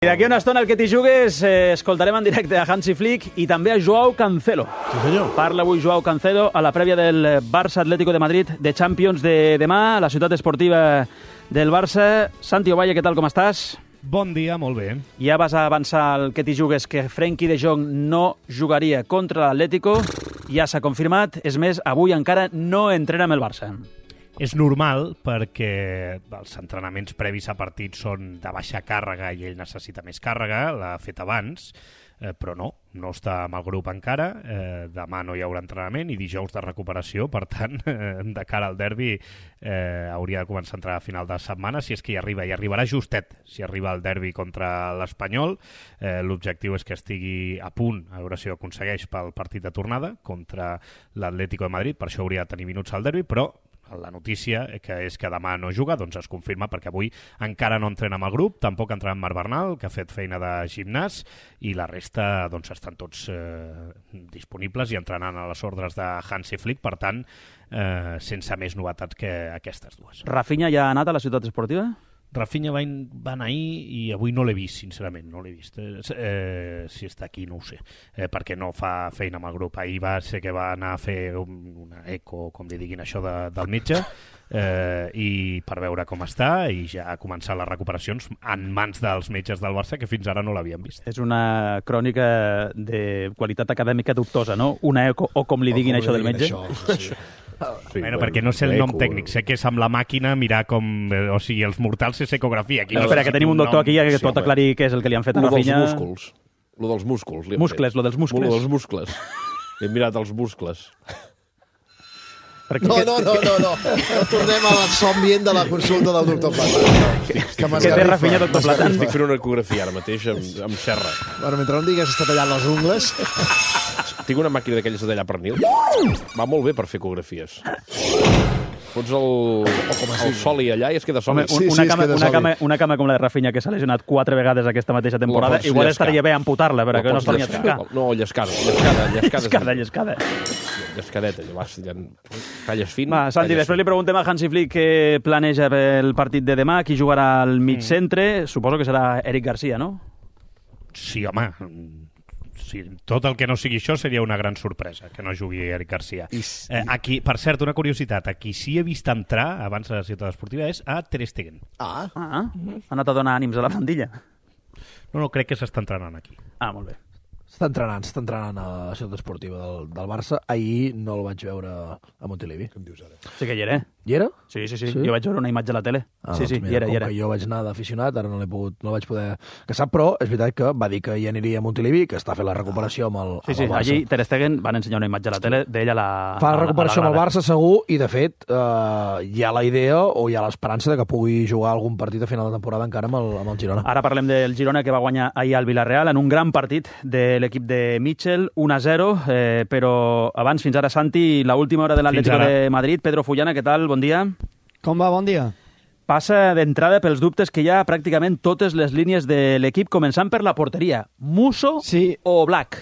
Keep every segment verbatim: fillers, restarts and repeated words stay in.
I d'aquí una estona el que t'hi jugues eh, escoltarem en directe a Hansi Flick i també a Joao Cancelo. Sí, senyor. Parla avui Joao Cancelo a la prèvia del Barça Atlético de Madrid de Champions de demà, a la ciutat esportiva del Barça. Santi Ovalle, què tal, com estàs? Bon dia, molt bé. Ja vas a avançar el que t'hi jugues, que Frenkie de Jong no jugaria contra l'Atlético. Ja s'ha confirmat. És més, avui encara no entrena amb el Barça. És normal perquè els entrenaments previs a partits són de baixa càrrega i ell necessita més càrrega, l'ha fet abans, eh, però no, no està amb el grup encara, eh, demà no hi haurà entrenament i dijous de recuperació, per tant, eh, de cara al derbi eh, hauria de començar a entrar a final de setmana, si és que hi arriba, i arribarà justet, si arriba el derbi contra l'Espanyol. Eh, l'objectiu és que estigui a punt, a veure si ho aconsegueix pel partit de tornada contra l'Atlético de Madrid, per això hauria de tenir minuts al derbi, però la notícia que és que demà no juga, doncs es confirma perquè avui encara no entrena amb el grup, tampoc entrarà en Marc Bernal, que ha fet feina de gimnàs, i la resta doncs estan tots eh, disponibles i entrenant a les ordres de Hansi Flick, per tant, eh, sense més novetats que aquestes dues. Rafinha ja ha anat a la ciutat esportiva? Rafinha va, in, va anar ahir i avui no l'he vist, sincerament, no l'he vist. Eh, eh, si està aquí no ho sé, eh, perquè no fa feina amb el grup. Ahir va ser que va anar a fer un, una eco, com li diguin això, de, del metge, eh, i per veure com està, i ja ha començat les recuperacions en mans dels metges del Barça, que fins ara no l'havien vist. És una crònica de qualitat acadèmica dubtosa, no? Una eco, o com li diguin com això li del metge. Això, sí. Sí, bueno, perquè no sé el nom tècnic, sé que és amb la màquina mirar com... Eh, o sigui, els mortals és ecografia. Aquí no, no espera, sé que tenim un doctor aquí que sí, pot aclarir què és el que li han fet a Lo dels Rafinha. músculs. Lo dels músculs. Muscles, lo dels muscles. Lo dels muscles. He mirat els muscles. Perquè No, que- no, no, no, no. No tornem a l'assòmbient de la consulta del doctor Plata. Que Què té Rafinha, doctor Plata? Estic fent una ecografia ara mateix amb, amb serra. Bueno, mentre no em digues està tallant les ungles... Tinc una màquina d'aquelles de tallar pernil. Va molt bé per fer ecografies. Fots el, el soli allà i es queda soli. Home, un, Sí, una, sí, es cama, queda una, soli. cama, una cama com la de Rafinha, que s'ha lesionat quatre vegades aquesta mateixa temporada, pots igual llescar. estaria bé amputar-la, perquè no es torni a llescar. tocar. No, llescada. Llescada, llescada. Llescada, llescada. Llescadeta. Llavors, ja... Talles fin. Va, Santi, talles després fin. li preguntem a Hansi Flick què planeja pel partit de demà, qui jugarà al mig centre. Suposo que serà Eric Garcia, no? Sí, home, sí, tot el que no sigui això seria una gran sorpresa, que no jugui Eric Garcia. Eh, aquí, per cert, una curiositat, aquí sí he vist entrar, abans de la ciutat esportiva, és a Ter Stegen. Ah, Ah, ha anat a donar ànims a la plantilla. No, no, crec que s'està entrenant aquí. Ah, molt bé. està entrenant, està entrenant a la ciutat esportiva del, del Barça. Ahir no el vaig veure a Montilivi. Què em dius ara? Sí que hi era. Hi era? Sí, sí, sí, Sí? Jo vaig veure una imatge a la tele. Ah, sí, sí, doncs hi era, com hi era. que jo vaig anar d'aficionat, ara no l'he pogut, no el vaig poder caçar, però és veritat que va dir que hi aniria a Montilivi, que està fent la recuperació amb el, Sí, amb sí, el Barça. allí Ter Stegen van ensenyar una imatge a la tele d'ella a la... Fa a la recuperació a amb el grada. Barça segur, i de fet eh, hi ha la idea o hi ha l'esperança de que pugui jugar algun partit a final de temporada encara amb el, amb el Girona. Ara parlem del Girona, que va guanyar ahir al Villarreal en un gran partit de l'equip de Mitchell, un a zero, eh, però abans, fins ara, Santi, la última hora de l'Atlético de Madrid. Pedro Fullana, què tal? Bon dia. Com va? Bon dia. Passa d'entrada pels dubtes que hi ha a pràcticament totes les línies de l'equip, començant per la porteria. Musso Sí. o Black?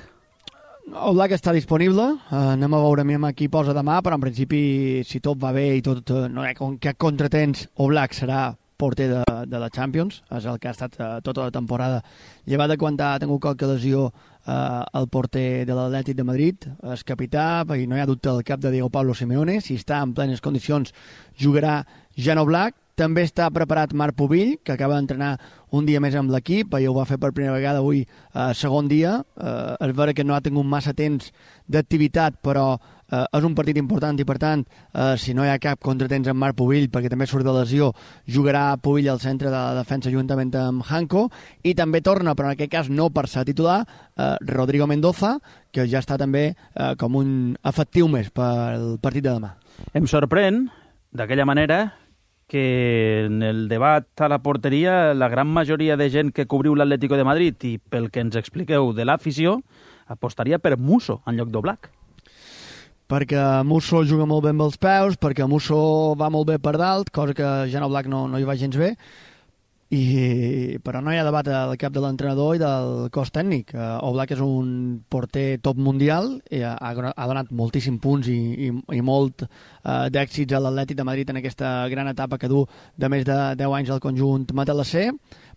El Black està disponible, uh, anem a veure amb qui posa demà, però en principi, si tot va bé i tot, uh, no hi ha con- cap contratens, o Black serà porter de, de la Champions, és el que ha estat uh, tota la temporada. Llevat de quan ha tingut qualque lesió uh, el porter de l'Atlètic de Madrid, és capità, perquè no hi ha dubte al cap de Diego Pablo Simeone, si està en plenes condicions jugarà Jano Black. També està preparat Marc Pubill, que acaba d'entrenar un dia més amb l'equip, i ho va fer per primera vegada avui, eh, segon dia. Eh, és vera que no ha tingut massa temps d'activitat, però eh, és un partit important i, per tant, eh, si no hi ha cap contratemps amb Marc Pubill, perquè també surt de lesió, jugarà Pubill al centre de la defensa juntament amb Hanco, i també torna, però en aquest cas no per ser titular, eh, Rodrigo Mendoza, que ja està també eh, com un efectiu més pel partit de demà. Em sorprèn, d'aquella manera, que en el debat a la porteria la gran majoria de gent que cobriu l'Atlético de Madrid i pel que ens expliqueu de l'afició apostaria per Musso en lloc d'Oblak. Perquè Musso juga molt bé amb els peus, perquè Musso va molt bé per dalt, cosa que Jan Oblak no, no hi va gens bé, i, però no hi ha debat al cap de l'entrenador i del cos tècnic. Uh, Oblak és un porter top mundial, i ha, ha donat moltíssims punts i, i, i molt uh, d'èxits a l'Atlètic de Madrid en aquesta gran etapa que du de més de deu anys al conjunt matalasser,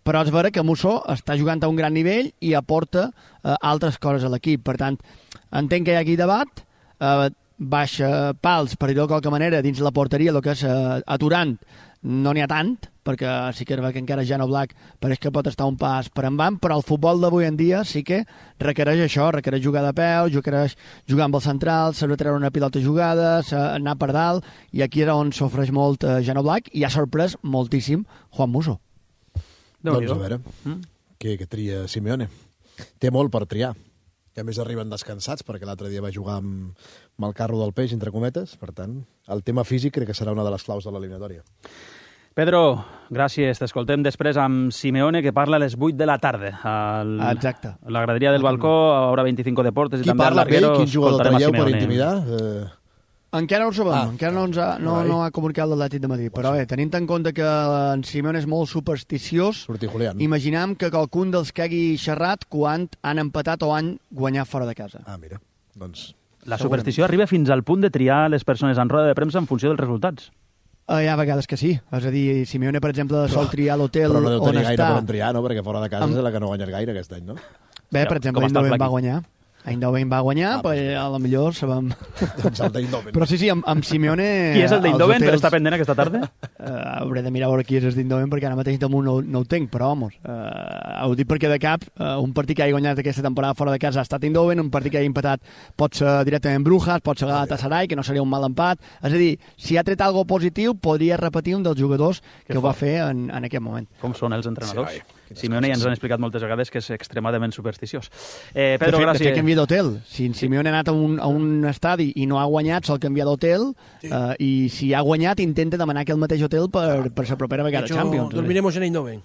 però és vera que Musso està jugant a un gran nivell i aporta eh, altres coses a l'equip. Per tant, entenc que hi ha aquí debat, eh, baixa pals, per dir-ho de qualque manera, dins la porteria, el que és eh, aturant, no n'hi ha tant, perquè sí que és que encara Jan Oblak pareix que pot estar un pas per endavant, però el futbol d'avui en dia sí que requereix això, requereix jugar de peu, requereix jugar amb el central, saber treure una pilota jugada, anar per dalt, i aquí era on sofreix molt eh, Jan Oblak, i ha sorprès moltíssim Juan Musso. Doncs a veure, mm? què, què tria Simeone? Té molt per triar. I a més arriben descansats, perquè l'altre dia va jugar amb, amb el carro del peix, entre cometes. Per tant, el tema físic crec que serà una de les claus de l'eliminatòria. Pedro, gràcies. T'escoltem després amb Simeone, que parla a les vuit de la tarda. Al... Exacte. A la graderia del balcó, a Hora vint-i-cinc Deportes. Qui i també parla amb ell? Quin jugador traieu per intimidar? Eh... Encara no ho sabem, ah, encara no, ens ha, no, no ha comunicat l'Atlètic de Madrid, però bé, tenint en compte que en Simeone és molt supersticiós, imaginem que qualcun dels que hagi xerrat quan han empatat o han guanyat fora de casa. Ah, mira, doncs... La superstició arriba fins al punt de triar les persones en roda de premsa en funció dels resultats. Uh, hi ha vegades que sí, és a dir, Simeone, per exemple, sol triar l'hotel on està... Però no deu tenir gaire per on triar, no? Perquè fora de casa amb... és la que no guanyes gaire aquest any, no? Bé, per exemple, Eindhoven va guanyar. Eindhoven va guanyar, ah, però a lo millor sabem... Doncs el d'Eindhoven. Però sí, sí, amb, amb Simeone... Qui és el d'Eindhoven, hotels... per estar pendent aquesta tarda? Uh, hauré de mirar a veure qui és el d'Eindhoven, perquè ara mateix no, no, no ho tenc, però, vamos, uh, ho dic perquè de cap, uh, un partit que hagi guanyat aquesta temporada fora de casa ha estat Eindhoven, un partit que hagi empatat pot ser directament Brujas, pot ser Galatasaray, que no seria un mal empat. És a dir, si ha tret alguna positiu, podria repetir un dels jugadors que, que ho va fer en, en aquest moment. Com són els entrenadors? Sí, Simeone ja ens han explicat moltes vegades que és extremadament supersticiós. Eh, Pedro, de fet, gràcies. De fet, canvia d'hotel. Si Simeone ha anat a un, a un estadi i no ha guanyat, sol canviar d'hotel, sí. eh, i si ha guanyat, intenta demanar aquell mateix hotel per, per la propera vegada hecho, Champions. Dormiremos en Eindhoven.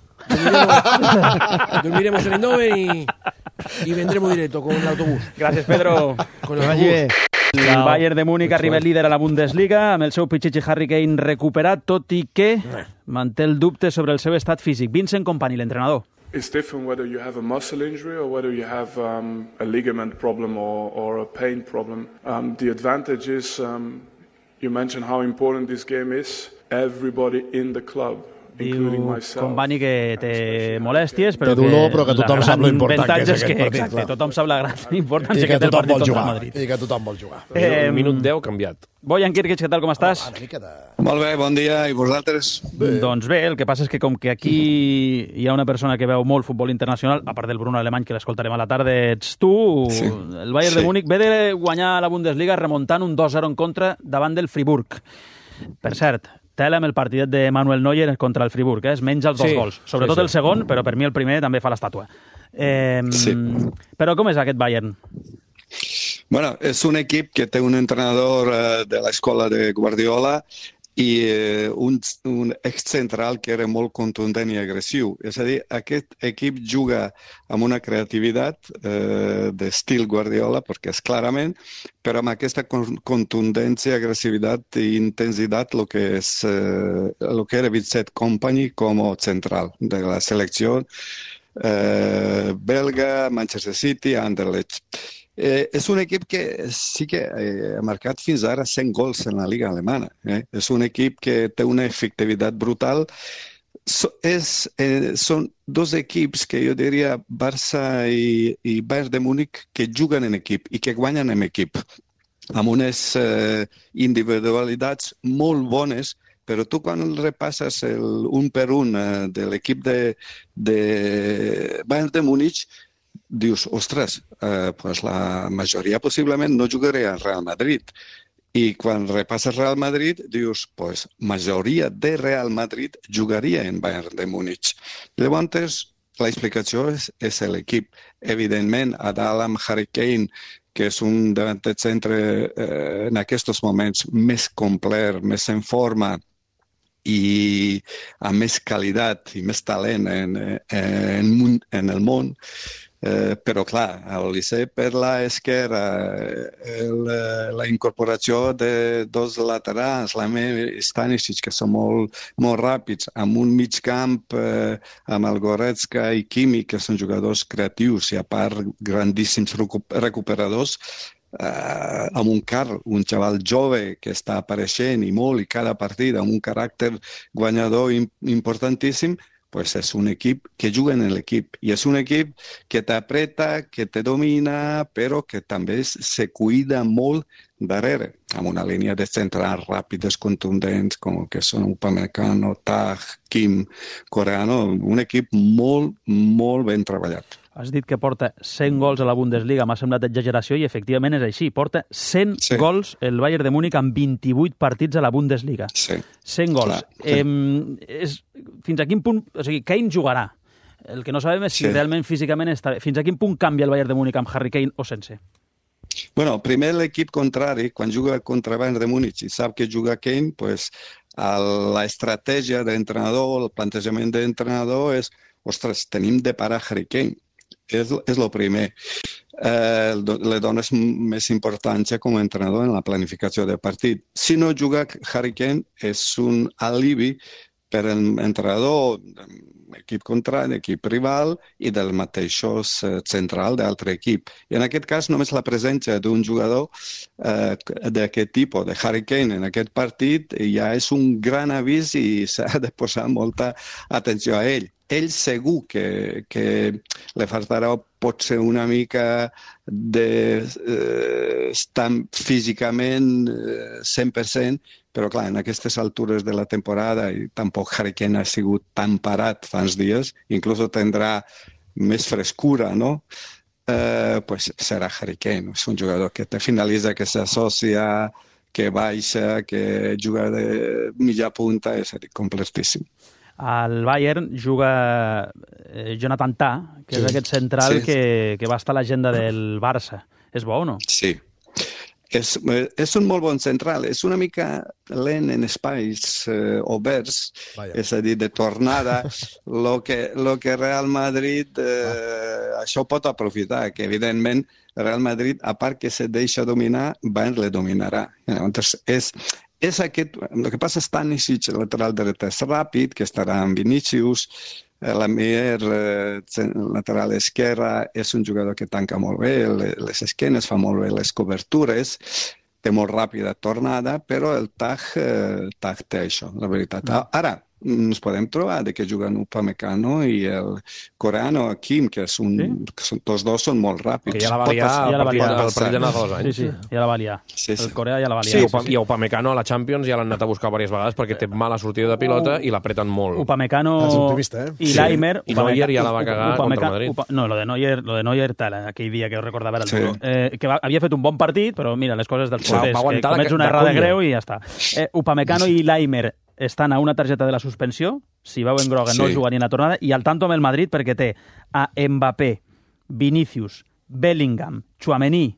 Dormiremos, dormiremos en Eindhoven y, y vendremos directo con el autobús. Gràcies, Pedro. Con el autobús. El Bayern de Múnich arriba el líder a la Bundesliga, amb el seu Pichichi Harry Kane recuperat, tot i que manté el dubte sobre el seu estat físic. Vincent Kompany, l'entrenador. It's different whether you have a muscle injury or whether you have um, a ligament problem or, or a pain problem. Um, the advantage is, um, you mentioned how important this game is. Everybody in the club, including myself. Kompany que té molèsties, però té dolor, però que tothom sap l'important que és aquest que, partit. Exacte, tothom sap la gran importància que, que té el partit contra jugar, el Madrid. I que tothom vol jugar. Eh, minut deu canviat. Bojan Kirkic, què tal, com estàs? Oh, de... Molt bé, bon dia, i vosaltres? Bé. Doncs bé, el que passa és que com que aquí hi ha una persona que veu molt futbol internacional, a part del Bruno Alemany, que l'escoltarem a la tarda, ets tu, sí. El Bayern sí. de Múnich ve de guanyar la Bundesliga remuntant un dos zero en contra davant del Friburg. Per cert, tela amb el partidet de Manuel Neuer contra el Friburg, eh? Es menja els dos sí, gols. Sobretot sí, sí. el segon, però per mi el primer també fa l'estàtua. Eh, sí. Però com és aquest Bayern? Bueno, és un equip que té un entrenador uh, de l'escola de Guardiola i uh, un, un ex-central que era molt contundent i agressiu. És a dir, aquest equip juga amb una creativitat uh, d'estil Guardiola, perquè és clarament, però amb aquesta contundència, agressivitat i intensitat el que, és, uh, el que era Vincent Kompany com a central de la selecció uh, belga, Manchester City, Anderlecht. Eh, és un equip que sí que eh, ha marcat fins ara cent gols en la Liga Alemana. Eh? És un equip que té una efectivitat brutal. So, és, eh, són dos equips que jo diria Barça i, i Bayern de Múnich que juguen en equip i que guanyen en equip, amb unes eh, individualitats molt bones, però tu quan repasses el un per un eh, de l'equip de, de Bayern de Múnich, dius, ostres, eh, pues la majoria possiblement no jugaria al Real Madrid. I quan repasses Real Madrid, dius, pues majoria de Real Madrid jugaria en Bayern de Múnich. Llavors, l'explicació és, és l'equip. Evidentment, a dalt amb Harry Kane, que és un davanter centre eh, en aquests moments més complet, més en forma, i amb més qualitat i més talent en, en, en el món. Eh, però clar, al Liceu per la esquerra, el, la incorporació de dos laterals, Lamela i Stanisic, que són molt, molt ràpids, amb un mig camp eh, amb el Goretzka i Kimmich, que són jugadors creatius i a part grandíssims recuperadors, eh, amb un car, un xaval jove que està apareixent i molt i cada partit amb un caràcter guanyador importantíssim. pues és un equip que juga en l'equip. I és un equip que t'apreta, que te domina, però que també se cuida molt darrere, amb una línia de centrals ràpides, contundents, com que són Upamecano, Tah, Kim, Coreano, un equip molt, molt ben treballat. Has dit que porta cent gols a la Bundesliga, m'ha semblat exageració, i efectivament és així. Porta cent sí. gols el Bayern de Múnich en vint-i-vuit partits a la Bundesliga. Sí. cent gols. Clar, sí. Eh, és, fins a quin punt... O sigui, Kane jugarà. El que no sabem és si sí. realment físicament està bé. Fins a quin punt canvia el Bayern de Múnich amb Harry Kane o sense? Bueno, primer l'equip contrari, quan juga contra Bayern de Múnich i sap que juga Kane, pues, l'estratègia d'entrenador, el plantejament d'entrenador és, ostres, tenim de parar Harry Kane. És, és el primer. Eh, le dones més importància com a entrenador en la planificació del partit. Si no juga Harry Kane, és un alibi per l'entrenador, equip contrari, equip rival i del mateixos central d'altre equip. I en aquest cas, només la presència d'un jugador eh, d'aquest tipus, de Harry Kane, en aquest partit, ja és un gran avís i s'ha de posar molta atenció a ell. Ell segur que, que li faltarà potser una mica d'estar de, eh, físicament eh, cent per cent, però clar, en aquestes altures de la temporada, i tampoc Harry Kane ha sigut tan parat fa uns dies, inclús tindrà més frescura, no? Eh, pues serà Harry Kane. És un jugador que te finalitza, que s'associa, que baixa, que juga de mitja punta, és a dir, completíssim. Al Bayern juga eh, Jonathan Tah, que sí. és aquest central sí. que, que va estar a l'agenda del Barça. És bo o no? Sí. És, és un molt bon central. És una mica lent en espais eh, oberts, Vaya. És a dir, de tornada. Lo que, lo que Real Madrid eh, ah. això pot aprofitar, que evidentment Real Madrid, a part que se deixa dominar, Bayern le dominarà. Llavors, és... És aquest, el que passa és Stanisic, el lateral dret és ràpid, que estarà amb Vinícius, la Mier, lateral esquerra, és un jugador que tanca molt bé les esquenes, fa molt bé les cobertures, té molt ràpida tornada, però el Tah, Tah té això, la veritat. Ara, ens podem trobar de que juguen Upamecano i el Coreano, Kim, que, és un, sí? que són, tots dos són molt ràpids. Que ja la va liar al partit, partit de dos anys. Sí, sí, ja la va liar. Sí, sí. El Corea ja la va liar. Sí, sí, sí. I Upamecano a la Champions ja l'han anat a buscar diverses vegades perquè té mala sortida de pilota i l'apreten molt. Upamecano eh? i Laimer... I Neuer ja la va cagar contra Madrid. Upa, no, lo de Neuer, lo de Neuer tal, aquell dia que ho recordava era el sí. duro. Eh, que va, havia fet un bon partit, però mira, les coses dels porters, que comets una errada greu i ja està. Eh, Upamecano i Laimer estan a una targeta de la suspensió, si veuen groga sí. no jugarien la tornada, i al tanto amb el Madrid perquè té a Mbappé, Vinícius, Bellingham, Tchouaméni,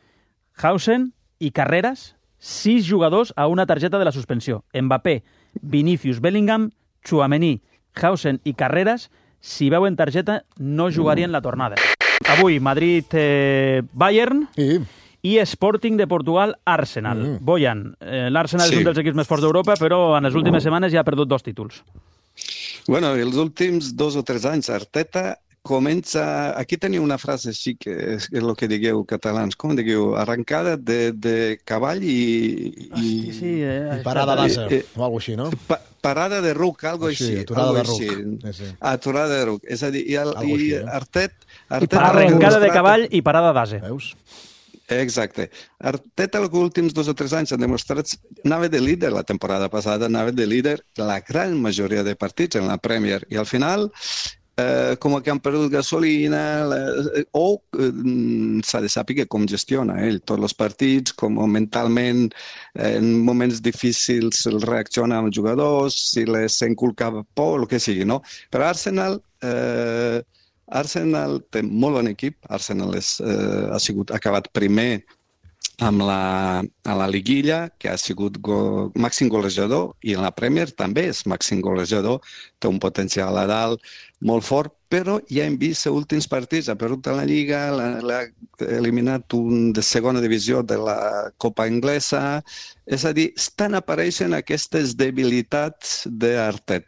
Hausen i Carreras, sis jugadors a una targeta de la suspensió. Mbappé, Vinícius, Bellingham, Tchouaméni, Hausen i Carreras, si veuen targeta, no jugarien la tornada. Avui, Madrid-Bayern... Eh, sí. i Sporting de Portugal, Arsenal. Mm. Bojan, eh, l'Arsenal sí. és un dels equips més forts d'Europa, però en les últimes setmanes ja ha perdut dos títols. Bueno, els últims dos o tres anys, Arteta comença... Aquí teniu una frase així, que és el que digueu catalans, com digueu? Arrancada de, de cavall i... i... Hosti, sí, eh, I parada d'asa, eh, o alguna així, no? Pa, parada de ruc, algo així. Sí, aturada de ruc. Sí, sí. Aturada de ruc. És a dir, i, el, i així, eh? Artet... Artet I arrencada de cavall i parada d'asa. Veus? Exacte. Arteta els últims dos o tres anys han demostrat anava de líder la temporada passada, anava de líder la gran majoria de partits en la Premier i al final eh, com que han perdut gasolina la, o eh, s'ha de saber com gestiona ell tots els partits, com mentalment eh, en moments difícils reacciona amb jugadors, si les inculcava por, el que sigui, no? Però Arsenal eh, Arsenal té molt bon equip. Arsenal és, eh, ha sigut acabat primer amb la, a la liguilla, que ha sigut go, màxim golejador, i en la Premier també és màxim golejador, té un potencial a dalt molt fort, però ja hem vist els últims partits, ha perdut a la Lliga, l'ha eliminat un de segona divisió de la Copa Anglesa, és a dir, estan apareixent aquestes debilitats d'Arteta.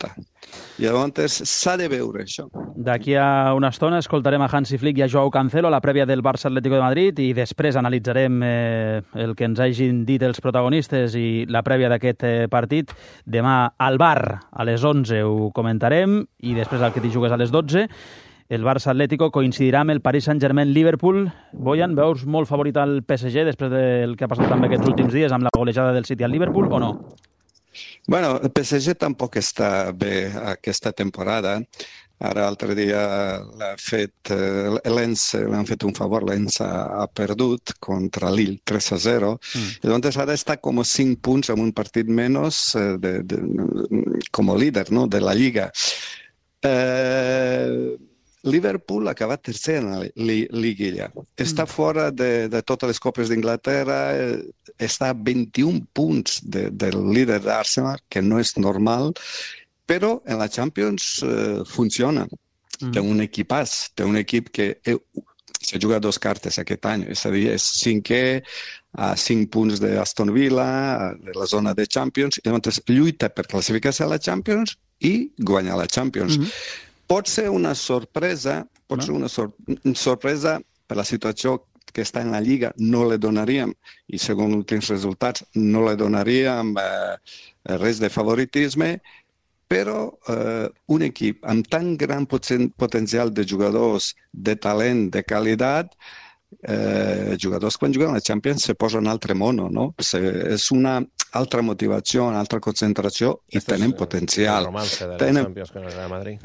I llavors s'ha de veure això. D'aquí a una estona escoltarem a Hansi Flick i a Joao Cancelo a la prèvia del Barça Atlético de Madrid i després analitzarem eh, el que ens hagin dit els protagonistes i la prèvia d'aquest eh, partit. Demà al bar a les onze ho comentarem i després al que t'hi jugues a les dotze. El Barça Atlético coincidirà amb el Paris Saint-Germain-Liverpool. Bojan, veus molt favorit al P S G després del que ha passat també aquests últims dies amb la golejada del City al Liverpool o no? Bueno, el P S G tampoc està bé aquesta temporada. Ara l'altre dia l'ha fet l'Ens, l'han fet un favor, l'Ens ha, ha perdut contra Lille tres a zero. Mm. Llavors ara està com a cinc punts amb un partit menys de, de, com a líder, no?, de la Lliga. Eh... Liverpool ha acabat tercer en la liguilla. Està fora de, de totes les copes d'Inglaterra, està a vint-i-un punts de, del líder d'Arsenal, que no és normal, però en la Champions eh, funciona. Mm. Té un equipàs, té un equip que eh, s'ha jugat dos cartes aquest any, és a dir, és cinquè a cinc punts d'Aston Villa, de la zona de Champions, i llavors lluita per classificar-se a la Champions i guanyar la Champions. Mm-hmm. Pot ser una sorpresa, pot no. ser una sor sorpresa per la situació que està en la Lliga, no le donaríem, i segons els últims resultats, no le donaríem eh, res de favoritisme, però eh, un equip amb tan gran poten potencial de jugadors de talent, de qualitat, eh, jugadors quan juguen a la Champions se posa un altre mono, no? Se, és una altra motivació, una altra concentració i este tenen potencial. El romance de tenen... la Champions con el Real Madrid.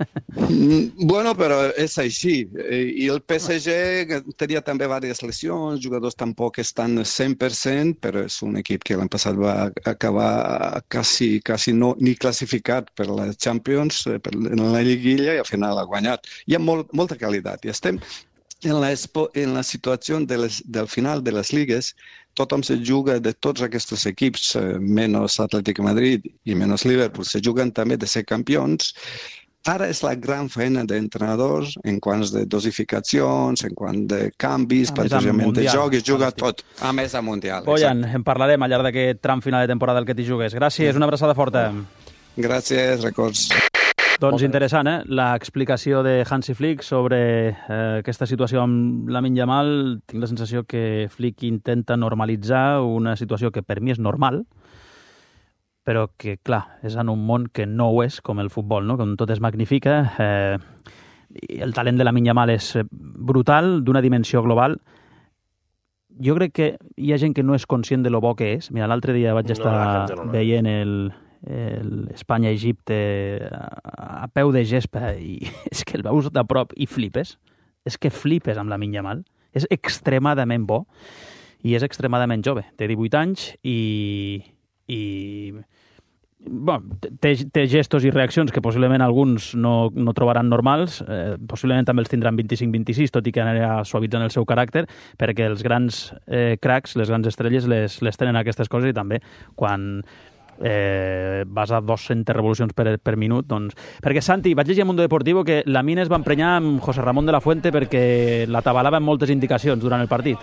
Bueno, però és així. I el P S G tenia també diverses lesions, jugadors tampoc estan cent per cent, però és un equip que l'any passat va acabar quasi, quasi no, ni classificat per la Champions, per la Lliguilla, i al final ha guanyat. Hi ha molt, molta qualitat i estem en la, expo, en la situació de les, del final de les lligues. Tothom se juga de tots aquests equips, eh, menys Atlètic de Madrid i menys Liverpool, se juguen també de ser campions. Ara és la gran feina d'entrenadors en quant de dosificacions, en quant de canvis, plantejament de joc, es juga tot, a més a Mundial. Bojan, en parlarem al llarg d'aquest tram final de temporada al que t'hi jugues. Gràcies, una abraçada forta. Gràcies, records. Doncs interessant, eh? L'explicació de Hansi Flick sobre eh, aquesta situació amb Lamine Yamal. Tinc la sensació que Flick intenta normalitzar una situació que per mi és normal, però que, clar, és en un món que no ho és, com el futbol, no? Com tot es magnifica. Eh, el talent de Lamine Yamal és brutal, d'una dimensió global. Jo crec que hi ha gent que no és conscient de lo bo que és. Mira, l'altre dia vaig estar no, no, no. veient el... l'Espanya-Egipte a, a peu de gespa i és que el veus de prop i flipes. És que flipes amb Lamine Yamal. És extremadament bo i és extremadament jove. Té divuit anys i... i bueno, té, té gestos i reaccions que possiblement alguns no, no trobaran normals, eh, possiblement també els tindran vint-i-cinc vint-i-sis, tot i que anirà suavitzant el seu caràcter, perquè els grans eh, cracs, les grans estrelles, les, les tenen aquestes coses i també quan... Eh, vas a dos-centes revolucions per, per minut, doncs... Perquè, Santi, vaig llegir a Mundo Deportivo que Lamine es va emprenyar amb José Ramón de la Fuente perquè l'atabalava amb moltes indicacions durant el partit.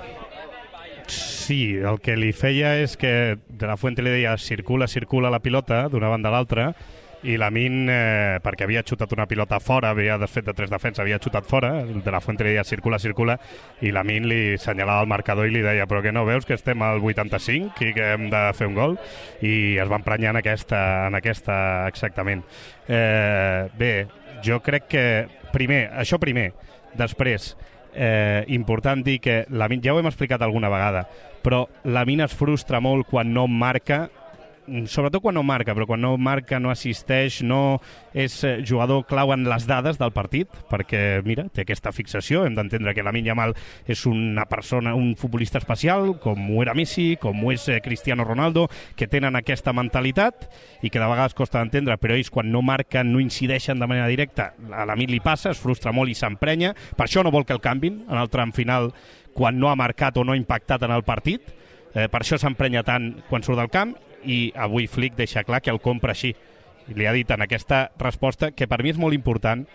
Sí, el que li feia és que de la Fuente li deia circula, circula la pilota d'una banda a l'altra i Lamine, eh, perquè havia xutat una pilota fora, havia desfet de tres defenses, havia xutat fora, de la Fuente li deia circula, circula, i Lamine li senyalava el marcador i li deia però que no veus que estem al vuitanta-cinc i que hem de fer un gol? I es va emprenyar en aquesta, en aquesta exactament. Eh, bé, jo crec que primer, això primer, després, eh, important dir que Lamine, ja ho hem explicat alguna vegada, però Lamine es frustra molt quan no marca, sobretot quan no marca, però quan no marca, no assisteix, no és jugador clau en les dades del partit, perquè, mira, té aquesta fixació, hem d'entendre que Lamine Yamal és una persona, un futbolista especial, com ho era Messi, com ho és Cristiano Ronaldo, que tenen aquesta mentalitat i que de vegades costa d'entendre, però ells quan no marquen, no incideixen de manera directa, a Lamine li passa, es frustra molt i s'emprenya, per això no vol que el canvin en el tram final quan no ha marcat o no ha impactat en el partit, eh, per això s'emprenya tant quan surt del camp, i avui Flick deixa clar que el compra així. I li ha dit en aquesta resposta, que per mi és molt important,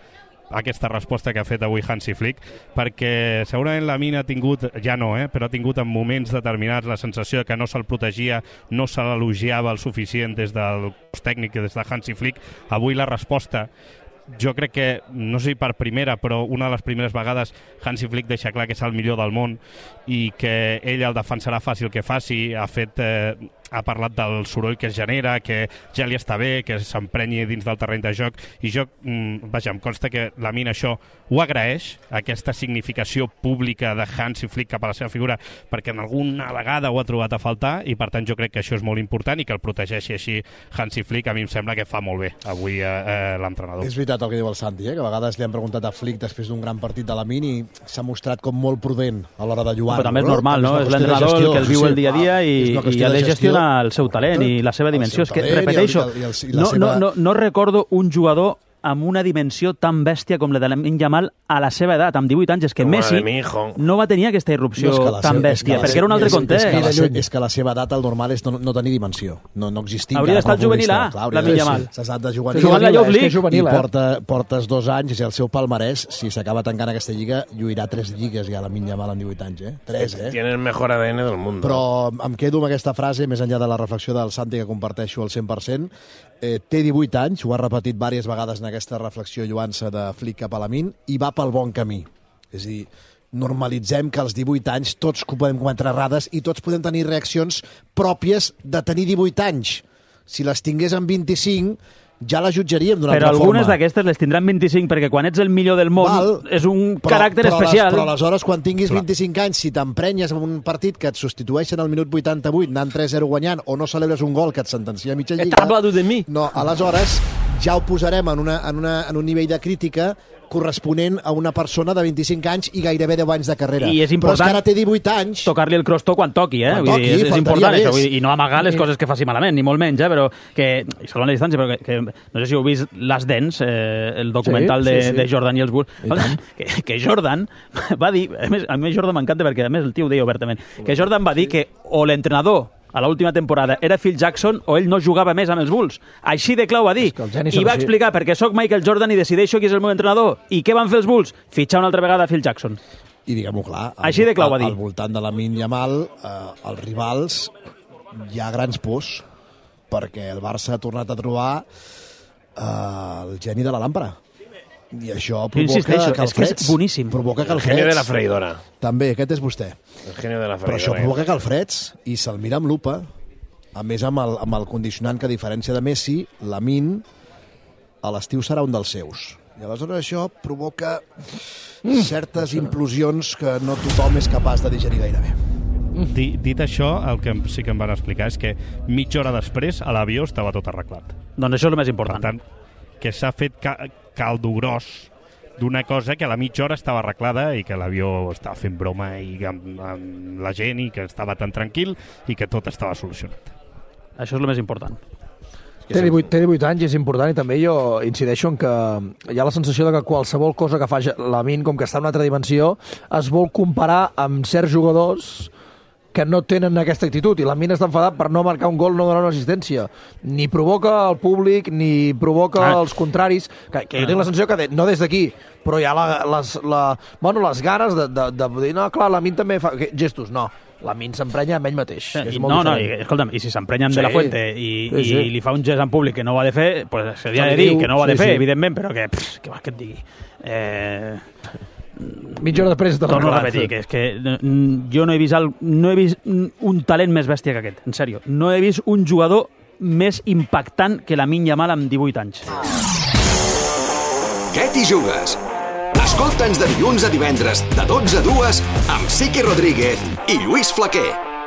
aquesta resposta que ha fet avui Hansi Flick, perquè segurament Lamine ha tingut, ja no, eh, però ha tingut en moments determinats la sensació que no se'l protegia, no se l'elogiava el suficient des del cos tècnic, des de Hansi Flick. Avui la resposta, jo crec que, no sé si per primera, però una de les primeres vegades Hansi Flick deixa clar que és el millor del món i que ell el defensarà faci el que faci. Ha fet... Eh, ha parlat del soroll que es genera, que ja li està bé, que s'emprenyi dins del terreny de joc, i jo, mm, vaja, em consta que Lamine això ho agraeix, aquesta significació pública de Hansi Flick cap a la seva figura, perquè en alguna vegada ho ha trobat a faltar, i per tant jo crec que això és molt important, i que el protegeixi així Hansi Flick, a mi em sembla que fa molt bé avui eh, eh, l'entrenador. És veritat el que diu el Santi, eh? Que a vegades li han preguntat a Flick després d'un gran partit de Lamine i s'ha mostrat com molt prudent a l'hora de lluar. Però també és normal, no? És l'entrenador el que el viu el dia a dia i, i ha de gestionar el seu talent i la seva dimensió. És que, repeteixo, no, no, no, no recordo un jugador amb una dimensió tan bèstia com la de Lamine Yamal a la seva edat, amb divuit anys. És que Messi no va tenir aquesta irrupció no, tan bèstia, perquè era un altre context. És que, la, és que la seva edat, el normal és no, no tenir dimensió, no, no existir. Hauria d'estar al juvenil A, Lamine Yamal. S'ha estat de jugar a la Youth League. I porta, portes dos anys, i el seu palmarès, si s'acaba tancant aquesta lliga, lluirà tres lligues ja Lamine Yamal amb divuit anys, eh? Tres, eh? Tiene el mejor A D N del mundo. Però em quedo amb aquesta frase, més enllà de la reflexió del Santi, que comparteixo al cent per cent. Eh, té divuit anys, ho ha repetit diverses vegades en aquesta reflexió lluant-se de Flick cap a Lamine, i va pel bon camí. És a dir, normalitzem que als divuit anys tots podem cometre errades i tots podem tenir reaccions pròpies de tenir divuit anys. Si les tingués amb vint-i-cinc, ja la jutjaríem d'una altra forma. Però algunes d'aquestes les tindran vint-i-cinc, perquè quan ets el millor del món Val, és un però, caràcter però especial. Les, però aleshores, quan tinguis Clar. vint-i-cinc anys, si t'emprenyes en un partit que et substitueixen al minut vuitanta-vuit, anant tres zero guanyant, o no celebres un gol que et sentencia a mitja lliga... He hablado de mi. No, aleshores ja ho posarem en, una, en, una, en un nivell de crítica corresponent a una persona de vint-i-cinc anys i gairebé deu anys de carrera. I és important Però és que ara té divuit anys... tocar-li el crostó quan toqui, eh? Quan vull toqui, dir, és, és important més. això, vull dir, i no amagar les coses que faci malament, ni molt menys, eh? Però que, i salvant la distància, però que, que no sé si heu vist Les Dents, eh, el documental sí, de, sí, sí. de Jordan i els Bulls, que, que Jordan va dir, a més, a mi Jordan m'encanta perquè a més el tio ho deia obertament, que Jordan va dir que o l'entrenador a l'última temporada era Phil Jackson o ell no jugava més amb els Bulls. Així de clau va dir. I va explicar perquè sóc Michael Jordan i decideixo qui és el meu entrenador. I què van fer els Bulls? Fitxar una altra vegada Phil Jackson. I diguem-ho clar, al, Així de clau va dir. Al voltant de Lamine Yamal, eh, els rivals, hi ha grans pors, perquè el Barça ha tornat a trobar eh, el geni de la làmpara. I això provoca calfreds. És boníssim. Provoca calfreds. El genio de la freidora. També, aquest és vostè. El genio de la freidora. Però això provoca calfreds i se'l mira amb lupa. A més, amb el, amb el condicionant que, a diferència de Messi, Lamine a l'estiu serà un dels seus. I aleshores això provoca certes implosions que no tothom és capaç de digerir gairebé. Dit, dit això, el que sí que em van explicar és que mitja hora després a l'avió estava tot arreglat. Doncs això és el més important. Per tant, que s'ha fet ca caldo gros d'una cosa que a la mitja hora estava arreglada i que l'avió estava fent broma i amb, amb la gent i que estava tan tranquil i que tot estava solucionat. Això és el més important. Té divuit, té divuit anys i és important, i també jo incideixo en que hi ha la sensació de que qualsevol cosa que fa Lamine, com que està en una altra dimensió, es vol comparar amb certs jugadors que no tenen aquesta actitud, i Lamine està enfadat per no marcar un gol, no donar una assistència. Ni provoca el públic, ni provoca ah. els contraris, que, que jo tinc la sensació que de, no des d'aquí, però hi ha la, les, la, bueno, les ganes de, de, de dir, no, clar, Lamine també fa gestos, no. Lamine s'emprenya amb ell mateix. Sí, és i, molt no, diferent. no, i, escolta'm, i si s'emprenya amb sí. De La Fuente i, sí, sí. i li fa un gest en públic que no ho ha de fer, pues seria de dir que no ho ha de sí, fer, sí. evidentment, però que, pff, què vols que et digui? Eh... mitja hora després de torno a repetir, que és que jo no he vist, el, no he vist un talent més bèstia que aquest, en sèrio. No he vist un jugador més impactant que Lamine Yamal amb divuit anys. Què t'hi jugues? Escolta'ns de dilluns a divendres, de dotze a dues, amb Siqui Rodríguez i Lluís Flaquer.